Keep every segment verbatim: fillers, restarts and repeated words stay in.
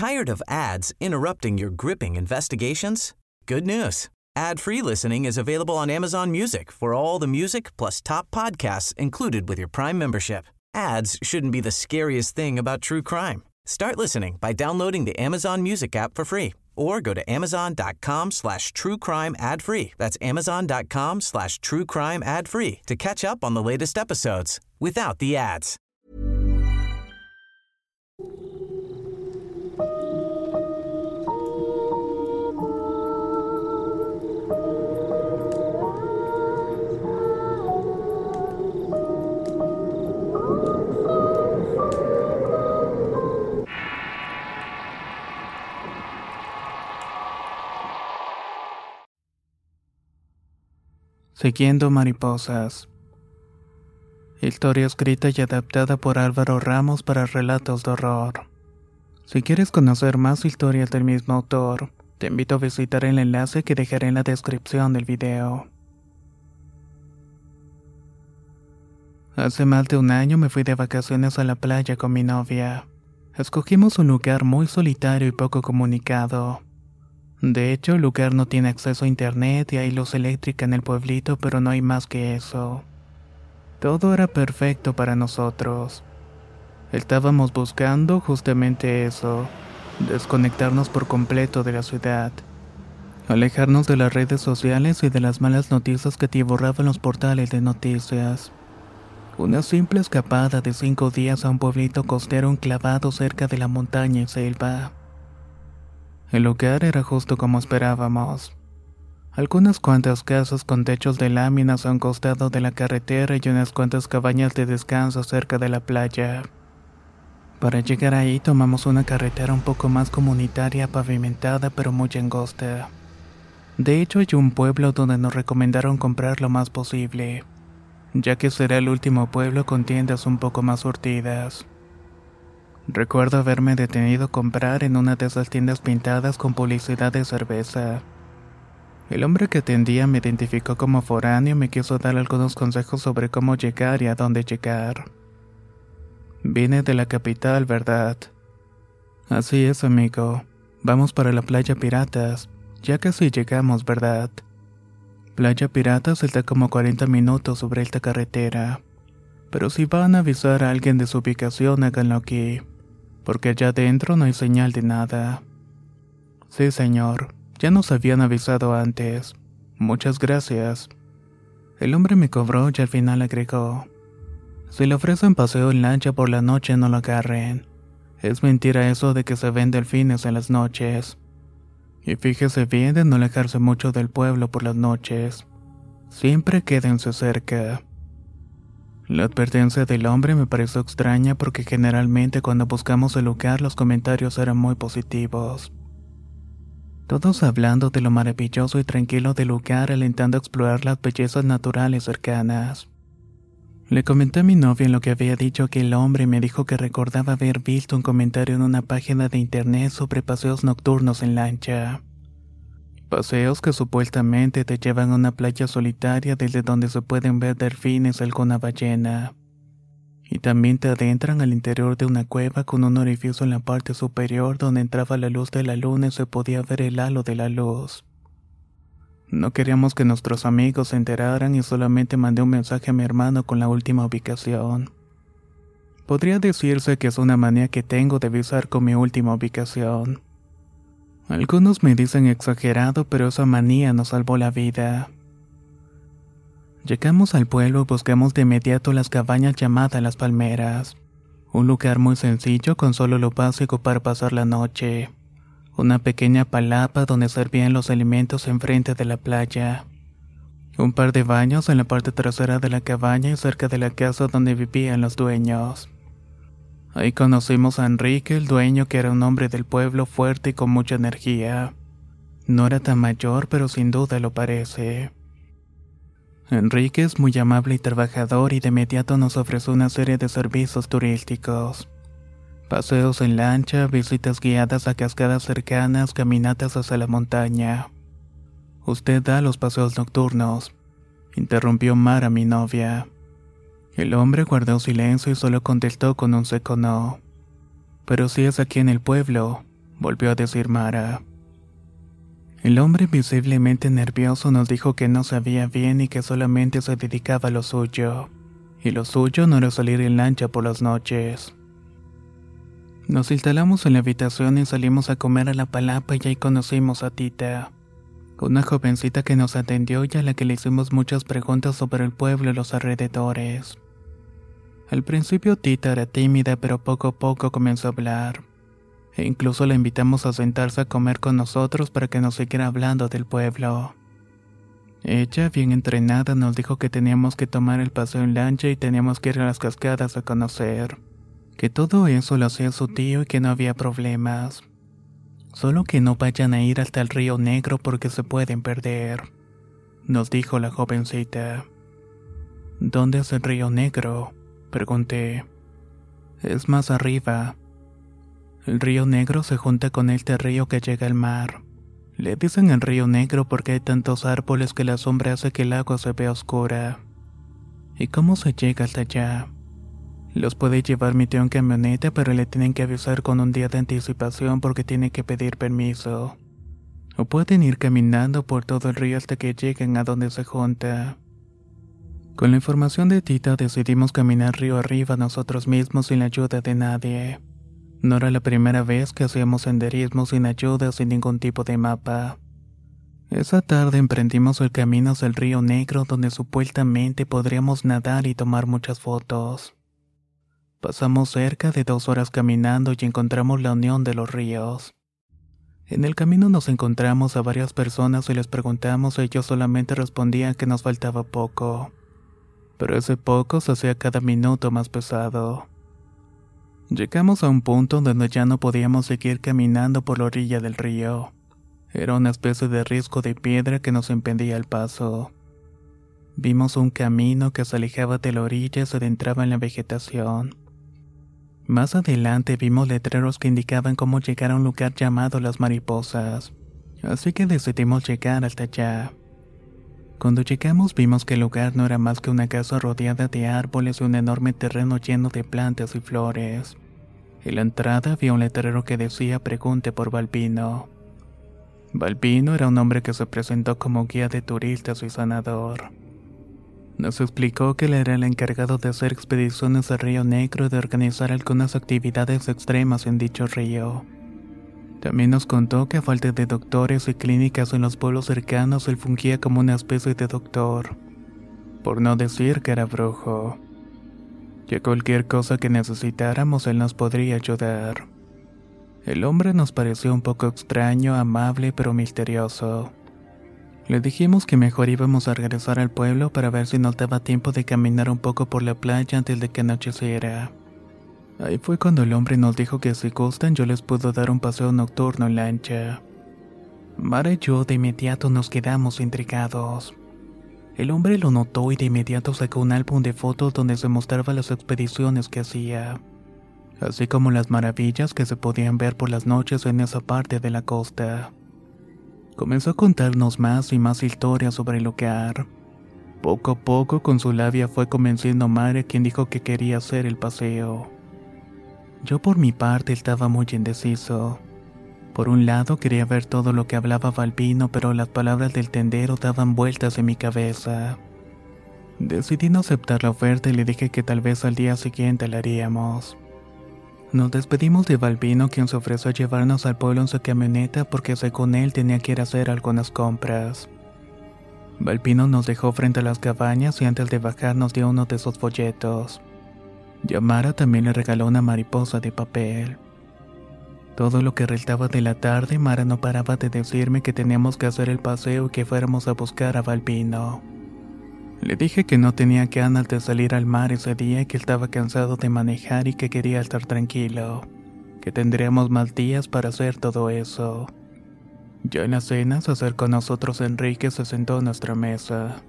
Tired of ads interrupting your gripping investigations? Good news. Ad-free listening is available on Amazon Music for all the music plus top podcasts included with your Prime membership. Ads shouldn't be the scariest thing about true crime. Start listening by downloading the Amazon Music app for free or go to amazon.com slash true crime ad free. That's amazon.com slash true crime ad free to catch up on the latest episodes without the ads. Siguiendo mariposas. Historia escrita y adaptada por Álvaro Ramos para relatos de horror. Si quieres conocer más historias del mismo autor, te invito a visitar el enlace que dejaré en la descripción del video. Hace más de un año me fui de vacaciones a la playa con mi novia. Escogimos un lugar muy solitario y poco comunicado. De hecho, el lugar no tiene acceso a internet y hay luz eléctrica en el pueblito, pero no hay más que eso. Todo era perfecto para nosotros. Estábamos buscando justamente eso, desconectarnos por completo de la ciudad, alejarnos de las redes sociales y de las malas noticias que tiborraban los portales de noticias. Una simple escapada de cinco días a un pueblito costero enclavado cerca de la montaña y selva. El lugar era justo como esperábamos. Algunas cuantas casas con techos de láminas a un costado de la carretera y unas cuantas cabañas de descanso cerca de la playa. Para llegar ahí tomamos una carretera un poco más comunitaria, pavimentada pero muy angosta. De hecho, hay un pueblo donde nos recomendaron comprar lo más posible, ya que será el último pueblo con tiendas un poco más surtidas. Recuerdo haberme detenido a comprar en una de esas tiendas pintadas con publicidad de cerveza. El hombre que atendía me identificó como foráneo y me quiso dar algunos consejos sobre cómo llegar y a dónde llegar. Vine de la capital, ¿verdad? Así es, amigo. Vamos para la Playa Piratas. Ya casi llegamos, ¿verdad? Playa Piratas está como cuarenta minutos sobre esta carretera. Pero si van a avisar a alguien de su ubicación, háganlo aquí, porque allá adentro no hay señal de nada. Sí, señor, ya nos habían avisado antes. Muchas gracias. El hombre me cobró y al final agregó: si le ofrecen paseo en lancha por la noche, no lo agarren. Es mentira eso de que se ven delfines en las noches. Y fíjese bien de no alejarse mucho del pueblo por las noches. Siempre quédense cerca. La advertencia del hombre me pareció extraña porque generalmente cuando buscamos el lugar los comentarios eran muy positivos. Todos hablando de lo maravilloso y tranquilo del lugar, alentando a explorar las bellezas naturales cercanas. Le comenté a mi novia lo que había dicho aquel hombre y me dijo que recordaba haber visto un comentario en una página de internet sobre paseos nocturnos en lancha. Paseos que supuestamente te llevan a una playa solitaria desde donde se pueden ver delfines o alguna ballena. Y también te adentran al interior de una cueva con un orificio en la parte superior donde entraba la luz de la luna y se podía ver el halo de la luz. No queríamos que nuestros amigos se enteraran y solamente mandé un mensaje a mi hermano con la última ubicación. Podría decirse que es una manía que tengo de avisar con mi última ubicación. Algunos me dicen exagerado, pero esa manía nos salvó la vida. Llegamos al pueblo y buscamos de inmediato las cabañas llamadas Las Palmeras. Un lugar muy sencillo con solo lo básico para pasar la noche. Una pequeña palapa donde servían los alimentos enfrente de la playa. Un par de baños en la parte trasera de la cabaña y cerca de la casa donde vivían los dueños. Ahí conocimos a Enrique, el dueño, que era un hombre del pueblo fuerte y con mucha energía. No era tan mayor, pero sin duda lo parece. Enrique es muy amable y trabajador y de inmediato nos ofreció una serie de servicios turísticos. Paseos en lancha, visitas guiadas a cascadas cercanas, caminatas hacia la montaña. Usted da los paseos nocturnos, interrumpió Mara, mi novia. El hombre guardó silencio y solo contestó con un seco no. Pero si es aquí en el pueblo, volvió a decir Mara. El hombre visiblemente nervioso nos dijo que no sabía bien y que solamente se dedicaba a lo suyo, y lo suyo no era salir en lancha por las noches. Nos instalamos en la habitación y salimos a comer a la palapa y ahí conocimos a Tita, una jovencita que nos atendió y a la que le hicimos muchas preguntas sobre el pueblo y los alrededores. Al principio Tita era tímida, pero poco a poco comenzó a hablar. E incluso la invitamos a sentarse a comer con nosotros para que nos siguiera hablando del pueblo. Ella, bien entrenada, nos dijo que teníamos que tomar el paseo en lancha y teníamos que ir a las cascadas a conocer. Que todo eso lo hacía su tío y que no había problemas. Solo que no vayan a ir hasta el río Negro porque se pueden perder, nos dijo la jovencita. ¿Dónde es el río Negro?, pregunté. Es más arriba. El río Negro se junta con este río que llega al mar. Le dicen el río Negro porque hay tantos árboles que la sombra hace que el agua se vea oscura. ¿Y cómo se llega hasta allá? Los puede llevar mi tío en camioneta, pero le tienen que avisar con un día de anticipación porque tiene que pedir permiso. O pueden ir caminando por todo el río hasta que lleguen a donde se junta. Con la información de Tita decidimos caminar río arriba nosotros mismos sin la ayuda de nadie. No era la primera vez que hacíamos senderismo sin ayuda, sin ningún tipo de mapa. Esa tarde emprendimos el camino hacia el río Negro, donde supuestamente podríamos nadar y tomar muchas fotos. Pasamos cerca de dos horas caminando y encontramos la unión de los ríos. En el camino nos encontramos a varias personas y les preguntamos y ellos solamente respondían que nos faltaba poco. Pero ese poco se hacía cada minuto más pesado. Llegamos a un punto donde ya no podíamos seguir caminando por la orilla del río. Era una especie de risco de piedra que nos impedía el paso. Vimos un camino que se alejaba de la orilla y se adentraba en la vegetación. Más adelante vimos letreros que indicaban cómo llegar a un lugar llamado Las Mariposas, así que decidimos llegar hasta allá. Cuando llegamos vimos que el lugar no era más que una casa rodeada de árboles y un enorme terreno lleno de plantas y flores. En la entrada había un letrero que decía "Pregunte por Balbino". Balbino era un hombre que se presentó como guía de turistas y sanador. Nos explicó que él era el encargado de hacer expediciones al río Negro y de organizar algunas actividades extremas en dicho río. También nos contó que a falta de doctores y clínicas en los pueblos cercanos, él fungía como una especie de doctor, por no decir que era brujo. Que cualquier cosa que necesitáramos él nos podría ayudar. El hombre nos pareció un poco extraño, amable pero misterioso. Le dijimos que mejor íbamos a regresar al pueblo para ver si nos daba tiempo de caminar un poco por la playa antes de que anocheciera. Ahí fue cuando el hombre nos dijo que si gustan yo les puedo dar un paseo nocturno en lancha. Mara y yo de inmediato nos quedamos intrigados. El hombre lo notó y de inmediato sacó un álbum de fotos donde se mostraba las expediciones que hacía, así como las maravillas que se podían ver por las noches en esa parte de la costa. Comenzó a contarnos más y más historias sobre el lugar. Poco a poco con su labia fue convenciendo a Mara, quien dijo que quería hacer el paseo. Yo por mi parte estaba muy indeciso. Por un lado quería ver todo lo que hablaba Balbino, pero las palabras del tendero daban vueltas en mi cabeza. Decidí no aceptar la oferta y le dije que tal vez al día siguiente la haríamos. Nos despedimos de Balbino, quien se ofreció a llevarnos al pueblo en su camioneta porque según él tenía que ir a hacer algunas compras. Balbino nos dejó frente a las cabañas y antes de bajar nos dio uno de esos folletos. Y a Mara también le regaló una mariposa de papel. Todo lo que restaba de la tarde, Mara no paraba de decirme que teníamos que hacer el paseo y que fuéramos a buscar a Balbino. Le dije que no tenía ganas de salir al mar ese día y que estaba cansado de manejar y que quería estar tranquilo, que tendríamos más días para hacer todo eso. Ya en la cena se acercó a nosotros Enrique y se sentó a nuestra mesa.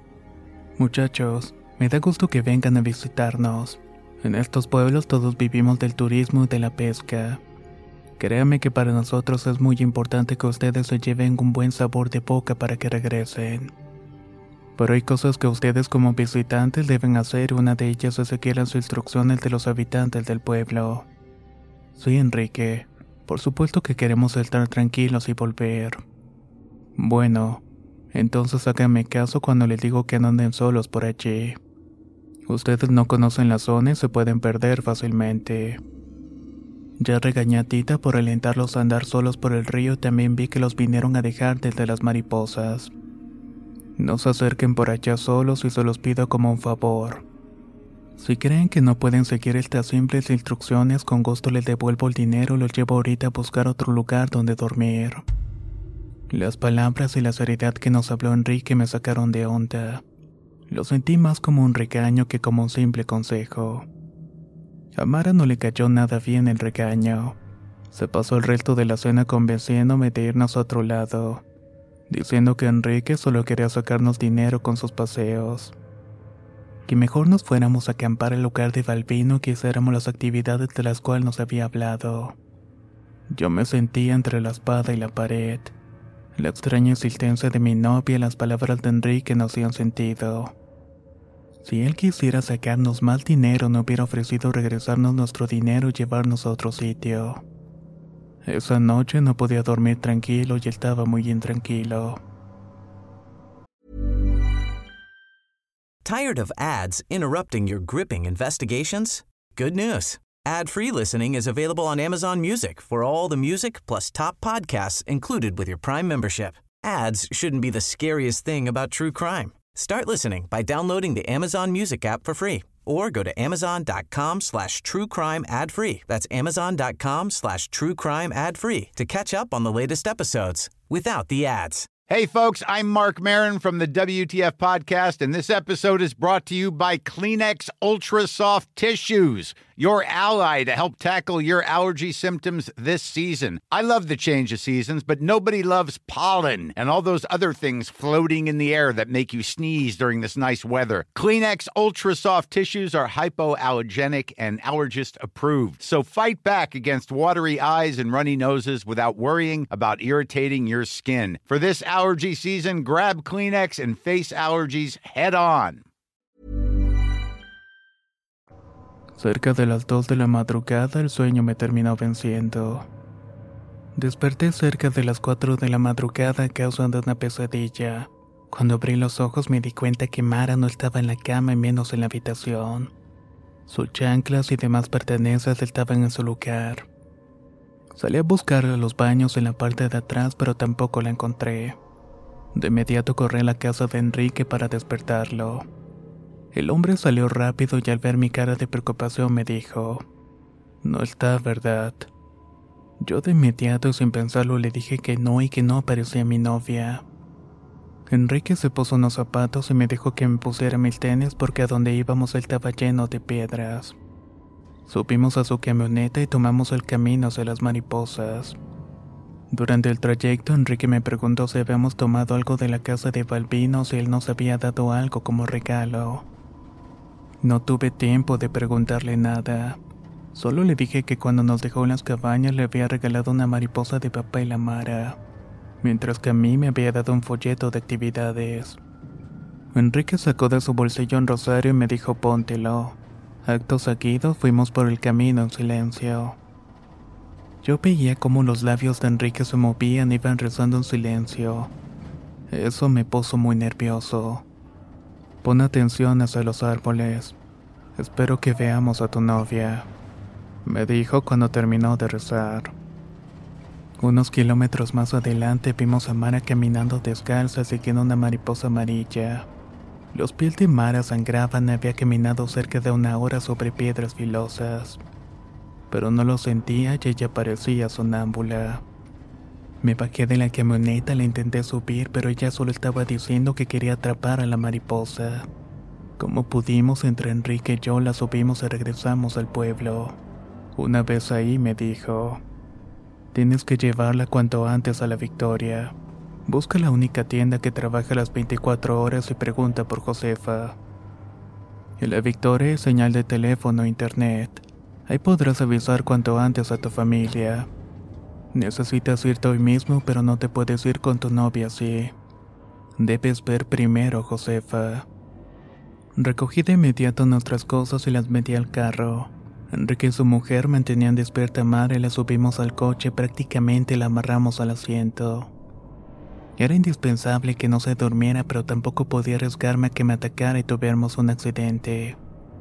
Muchachos, me da gusto que vengan a visitarnos. En estos pueblos todos vivimos del turismo y de la pesca. Créanme que para nosotros es muy importante que ustedes se lleven un buen sabor de boca para que regresen. Pero hay cosas que ustedes como visitantes deben hacer y una de ellas es seguir las instrucciones de los habitantes del pueblo. Sí, Enrique, Por supuesto que queremos estar tranquilos y volver. Bueno, entonces háganme caso cuando les digo que no anden solos por allí. Ustedes no conocen la zona y se pueden perder fácilmente. Ya regañé a Tita por alentarlos a andar solos por el río y también vi que los vinieron a dejar desde las mariposas. No se acerquen por allá solos y se los pido como un favor. Si creen que no pueden seguir estas simples instrucciones, con gusto les devuelvo el dinero y los llevo ahorita a buscar otro lugar donde dormir. Las palabras y la seriedad que nos habló Enrique me sacaron de onda. Lo sentí más como un regaño que como un simple consejo. A Mara no le cayó nada bien el regaño. Se pasó el resto de la cena convenciéndome de irnos a otro lado, diciendo que Enrique solo quería sacarnos dinero con sus paseos. Que mejor nos fuéramos a acampar al lugar de Balbino y que hiciéramos las actividades de las cuales nos había hablado. Yo me sentía entre la espada y la pared. La extraña insistencia de mi novia y las palabras de Enrique no hacían sentido. Si él quisiera sacarnos más dinero, no hubiera ofrecido regresarnos nuestro dinero y llevarnos a otro sitio. Esa noche no podía dormir tranquilo y estaba muy intranquilo. Tired of ads interrupting your gripping investigations? Good news. Ad-free listening is available on Amazon Music for all the music plus top podcasts included with your Prime membership. Ads shouldn't be the scariest thing about true crime. Start listening by downloading the Amazon Music app for free or go to amazon.com slash true crime ad free. That's amazon.com slash true crime ad free to catch up on the latest episodes without the ads. Hey, folks, I'm Mark Maron from the W T F Podcast, and this episode is brought to you by Kleenex Ultra Soft Tissues, your ally to help tackle your allergy symptoms this season. I love the change of seasons, but nobody loves pollen and all those other things floating in the air that make you sneeze during this nice weather. Kleenex Ultra Soft Tissues are hypoallergenic and allergist approved, so fight back against watery eyes and runny noses without worrying about irritating your skin. For this allergy season, grab Kleenex and face allergies head on. Cerca de las dos de la madrugada el sueño me terminó venciendo. Desperté cerca de las cuatro de la madrugada a causa de una pesadilla. Cuando abrí los ojos me di cuenta que Mara no estaba en la cama y menos en la habitación. Sus chanclas y demás pertenencias estaban en su lugar. Salí a buscar a los baños en la parte de atrás, pero tampoco la encontré. De inmediato corrí a la casa de Enrique para despertarlo. El hombre salió rápido y al ver mi cara de preocupación me dijo: «No está, ¿verdad?». Yo de inmediato y sin pensarlo le dije que no y que no aparecía mi novia. Enrique se puso unos zapatos y me dijo que me pusiera mis tenis porque a donde íbamos estaba lleno de piedras. Subimos a su camioneta y tomamos el camino hacia las mariposas. Durante el trayecto, Enrique me preguntó si habíamos tomado algo de la casa de Balbino o si él nos había dado algo como regalo. No tuve tiempo de preguntarle nada. Solo le dije que cuando nos dejó en las cabañas le había regalado una mariposa de papel a Mara, mientras que a mí me había dado un folleto de actividades. Enrique sacó de su bolsillo un rosario y me dijo: «Póntelo». Acto seguido fuimos por el camino en silencio. Yo veía cómo los labios de Enrique se movían y iban rezando en silencio. Eso me puso muy nervioso. Pon atención hacia los árboles. Espero que veamos a tu novia, me dijo cuando terminó de rezar. Unos kilómetros más adelante vimos a Mara caminando descalza siguiendo una mariposa amarilla. Los pies de Mara sangraban y había caminado cerca de una hora sobre piedras filosas. Pero no lo sentía y ella parecía sonámbula. Me bajé de la camioneta, la intenté subir, pero ella solo estaba diciendo que quería atrapar a la mariposa. Como pudimos, entre Enrique y yo la subimos y regresamos al pueblo. Una vez ahí me dijo: «Tienes que llevarla cuanto antes a la Victoria. Busca la única tienda que trabaja las veinticuatro horas y pregunta por Josefa. En la Victoria hay señal de teléfono e internet. Ahí podrás avisar cuanto antes a tu familia. Necesitas irte hoy mismo, pero no te puedes ir con tu novia así. Debes ver primero a Josefa». Recogí de inmediato nuestras cosas y las metí al carro. Enrique y su mujer mantenían despierta a Mara y la subimos al coche, prácticamente la amarramos al asiento. Era indispensable que no se durmiera, pero tampoco podía arriesgarme a que me atacara y tuviéramos un accidente.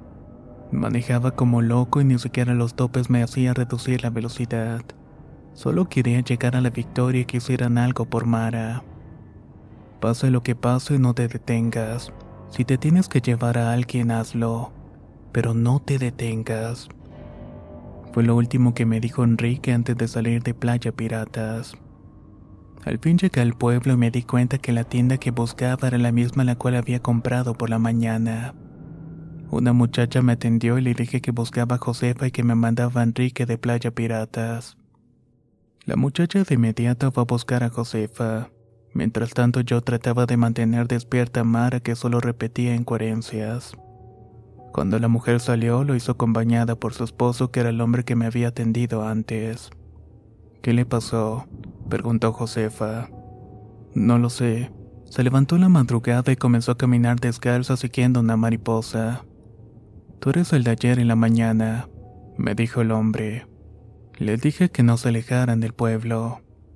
Manejaba como loco y ni siquiera los topes me hacían reducir la velocidad. Solo quería llegar a la victoria y que hicieran algo por Mara. Pase lo que pase, no te detengas. Si te tienes que llevar a alguien, hazlo. Pero no te detengas. Fue lo último que me dijo Enrique antes de salir de Playa Piratas. Al fin llegué al pueblo y me di cuenta que la tienda que buscaba era la misma la cual había comprado por la mañana. Una muchacha me atendió y le dije que buscaba a Josefa y que me mandaba a Enrique de Playa Piratas. La muchacha de inmediato fue a buscar a Josefa. Mientras tanto yo trataba de mantener despierta a Mara, que solo repetía incoherencias. Cuando la mujer salió, lo hizo acompañada por su esposo, que era el hombre que me había atendido antes. ¿Qué le pasó?, preguntó Josefa. No lo sé. Se levantó en la madrugada y comenzó a caminar descalza siguiendo una mariposa. Tú eres el de ayer en la mañana, me dijo el hombre. Les dije que no se alejaran del pueblo.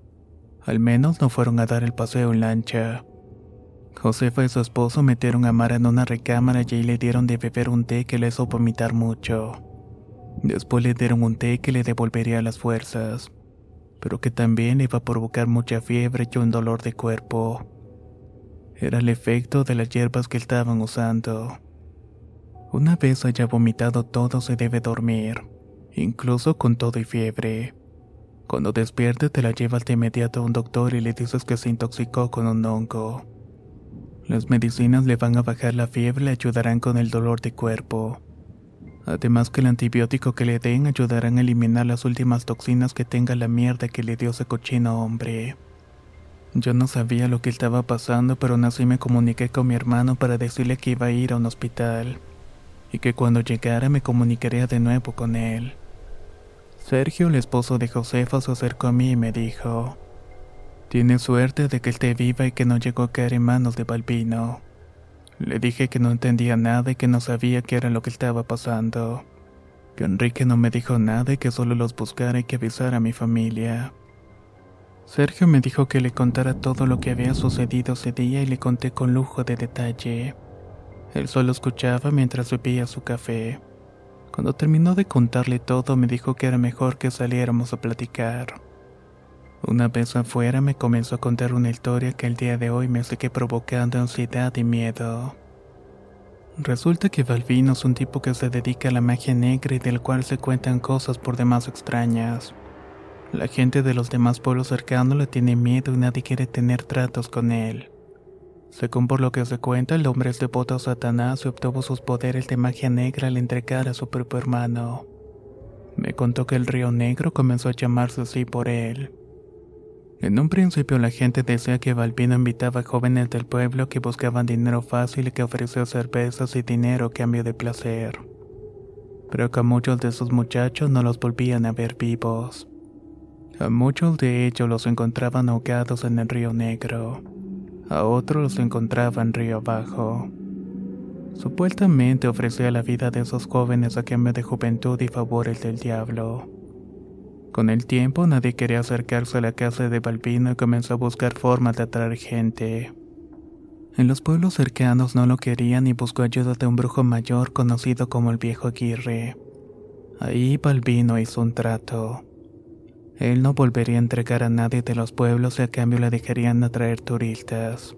Al menos no fueron a dar el paseo en lancha. Josefa y su esposo metieron a Mara en una recámara y ahí le dieron de beber un té que le hizo vomitar mucho. Después le dieron un té que le devolvería las fuerzas, pero que también iba a provocar mucha fiebre y un dolor de cuerpo. Era el efecto de las hierbas que estaban usando. Una vez haya vomitado todo, se debe dormir, incluso con todo y fiebre. Cuando despierte te la llevas de inmediato a un doctor y le dices que se intoxicó con un hongo. Las medicinas le van a bajar la fiebre y le ayudarán con el dolor de cuerpo. Además que el antibiótico que le den ayudarán a eliminar las últimas toxinas que tenga la mierda que le dio ese cochino hombre. Yo no sabía lo que estaba pasando, pero aún así me comuniqué con mi hermano para decirle que iba a ir a un hospital y que cuando llegara me comunicaría de nuevo con él. Sergio, el esposo de Josefa, se acercó a mí y me dijo: «Tienes suerte de que esté viva y que no llegó a caer en manos de Balbino». Le dije que no entendía nada y que no sabía qué era lo que estaba pasando, que Enrique no me dijo nada y que solo los buscara y que avisara a mi familia. Sergio me dijo que le contara todo lo que había sucedido ese día y le conté con lujo de detalle. Él solo escuchaba mientras bebía su café. Cuando terminó de contarle todo, me dijo que era mejor que saliéramos a platicar. Una vez afuera me comenzó a contar una historia que el día de hoy me sigue provocando ansiedad y miedo. Resulta que Balbino es un tipo que se dedica a la magia negra y del cual se cuentan cosas por demás extrañas. La gente de los demás pueblos cercanos le tiene miedo y nadie quiere tener tratos con él. Según por lo que se cuenta, el hombre es devoto a Satanás y obtuvo sus poderes de magia negra al entregar a su propio hermano. Me contó que el Río Negro comenzó a llamarse así por él. En un principio la gente decía que Balbino invitaba a jóvenes del pueblo que buscaban dinero fácil y que ofrecía cervezas y dinero a cambio de placer. Pero que a muchos de esos muchachos no los volvían a ver vivos. A muchos de ellos los encontraban ahogados en el Río Negro. A otros los encontraban río abajo. Supuestamente ofrecía la vida de esos jóvenes a cambio de juventud y favores del diablo. Con el tiempo nadie quería acercarse a la casa de Balbino y comenzó a buscar formas de atraer gente. En los pueblos cercanos no lo querían y buscó ayuda de un brujo mayor conocido como el Viejo Aguirre. Ahí Balbino hizo un trato. Él no volvería a entregar a nadie de los pueblos y a cambio le dejarían atraer turistas.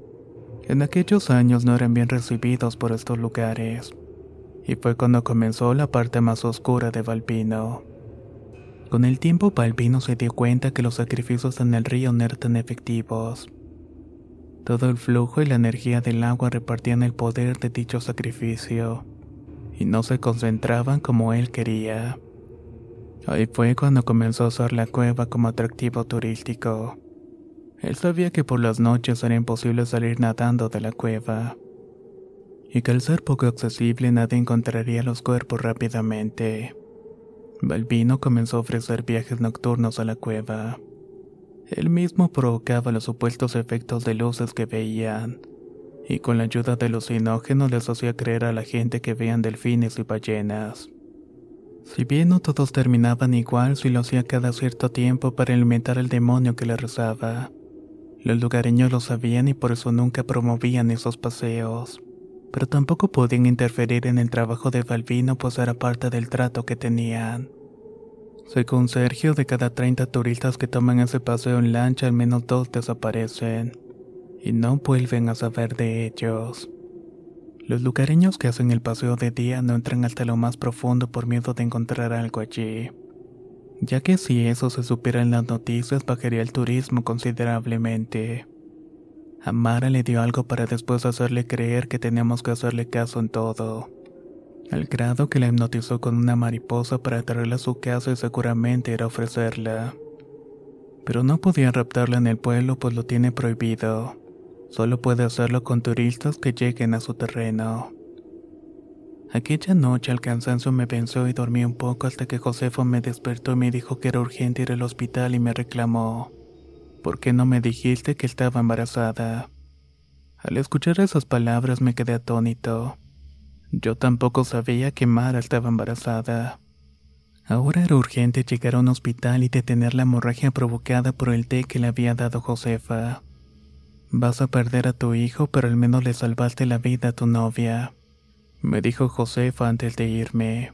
En aquellos años no eran bien recibidos por estos lugares, y fue cuando comenzó la parte más oscura de Balbino. Con el tiempo Balbino se dio cuenta que los sacrificios en el río no eran tan efectivos. Todo el flujo y la energía del agua repartían el poder de dicho sacrificio, y no se concentraban como él quería. Ahí fue cuando comenzó a usar la cueva como atractivo turístico. Él sabía que por las noches era imposible salir nadando de la cueva, y que al ser poco accesible nadie encontraría los cuerpos rápidamente. Balbino comenzó a ofrecer viajes nocturnos a la cueva. Él mismo provocaba los supuestos efectos de luces que veían, y con la ayuda de alucinógenos les hacía creer a la gente que veían delfines y ballenas. Si bien no todos terminaban igual, sí lo hacía cada cierto tiempo para alimentar al demonio que le rezaba. Los lugareños lo sabían y por eso nunca promovían esos paseos. Pero tampoco podían interferir en el trabajo de Balbino, pues era parte del trato que tenían. Según Sergio, de cada treinta turistas que toman ese paseo en lancha, al menos dos desaparecen y no vuelven a saber de ellos. Los lugareños que hacen el paseo de día no entran hasta lo más profundo por miedo de encontrar algo allí, ya que si eso se supiera en las noticias bajaría el turismo considerablemente. A Mara le dio algo para después hacerle creer que teníamos que hacerle caso en todo, al grado que la hipnotizó con una mariposa para traerla a su casa y seguramente era ofrecerla. Pero no podía raptarla en el pueblo, pues lo tiene prohibido. Solo puede hacerlo con turistas que lleguen a su terreno. Aquella noche el cansancio me venció y dormí un poco hasta que Josefo me despertó y me dijo que era urgente ir al hospital y me reclamó: ¿por qué no me dijiste que estaba embarazada? Al escuchar esas palabras me quedé atónito. Yo tampoco sabía que Mara estaba embarazada. Ahora era urgente llegar a un hospital y detener la hemorragia provocada por el té que le había dado Josefa. Vas a perder a tu hijo, pero al menos le salvaste la vida a tu novia, me dijo Josefa antes de irme.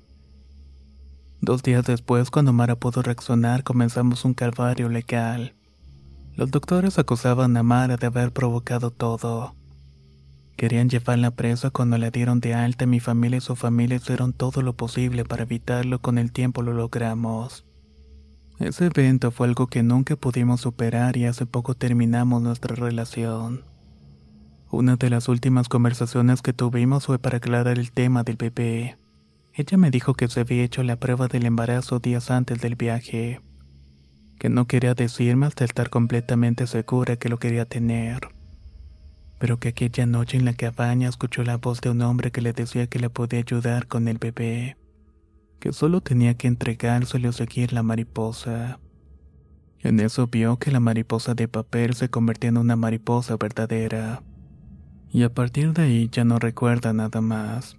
Dos días después, cuando Mara pudo reaccionar, comenzamos un calvario legal. Los doctores acusaban a Mara de haber provocado todo. Querían llevarla presa. Cuando la dieron de alta, mi familia y su familia hicieron todo lo posible para evitarlo. Con el tiempo lo logramos. Ese evento fue algo que nunca pudimos superar y hace poco terminamos nuestra relación. Una de las últimas conversaciones que tuvimos fue para aclarar el tema del bebé. Ella me dijo que se había hecho la prueba del embarazo días antes del viaje, que no quería decirme hasta estar completamente segura que lo quería tener, pero que aquella noche en la cabaña escuchó la voz de un hombre que le decía que le podía ayudar con el bebé, que solo tenía que entregárselo y seguir la mariposa. En eso vio que la mariposa de papel se convertía en una mariposa verdadera, y a partir de ahí ya no recuerda nada más.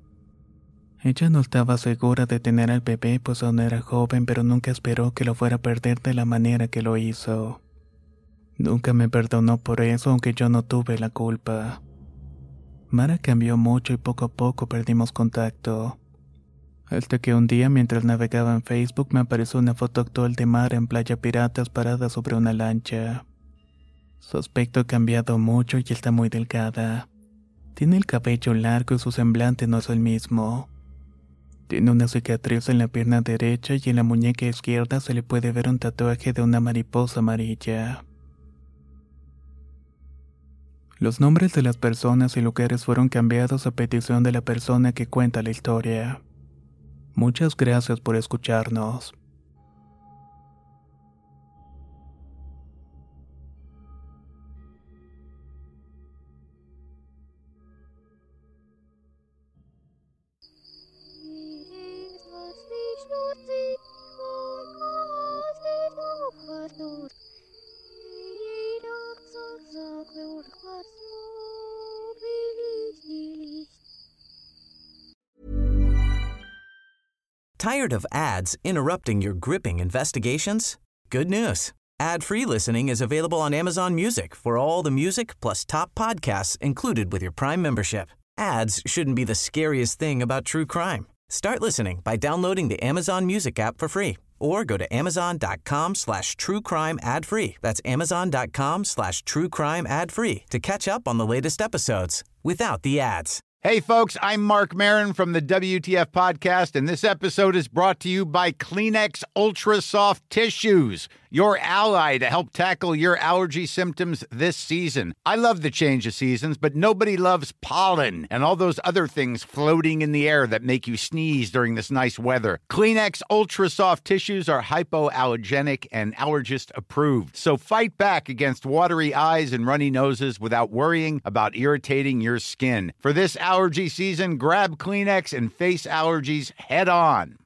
Ella no estaba segura de tener al bebé, pues aún era joven, pero nunca esperó que lo fuera a perder de la manera que lo hizo. Nunca me perdonó por eso, aunque yo no tuve la culpa. Mara cambió mucho y poco a poco perdimos contacto. Hasta que un día, mientras navegaba en Facebook, me apareció una foto actual de Mara en Playa Piratas parada sobre una lancha. Su aspecto ha cambiado mucho y está muy delgada. Tiene el cabello largo y su semblante no es el mismo. Tiene una cicatriz en la pierna derecha y en la muñeca izquierda se le puede ver un tatuaje de una mariposa amarilla. Los nombres de las personas y lugares fueron cambiados a petición de la persona que cuenta la historia. Muchas gracias por escucharnos. Tired of ads interrupting your gripping investigations? Good news. Ad-free listening is available on Amazon Music for all the music plus top podcasts included with your Prime membership. Ads shouldn't be the scariest thing about true crime. Start listening by downloading the Amazon Music app for free or go to amazon.com slash true crime ad free. That's amazon.com slash true crime ad free to catch up on the latest episodes without the ads. Hey, folks, I'm Mark Maron from the W T F Podcast, and this episode is brought to you by Kleenex Ultra Soft Tissues, your ally to help tackle your allergy symptoms this season. I love the change of seasons, but nobody loves pollen and all those other things floating in the air that make you sneeze during this nice weather. Kleenex Ultra Soft Tissues are hypoallergenic and allergist approved, so fight back against watery eyes and runny noses without worrying about irritating your skin. For this allergy season, grab Kleenex and face allergies head on.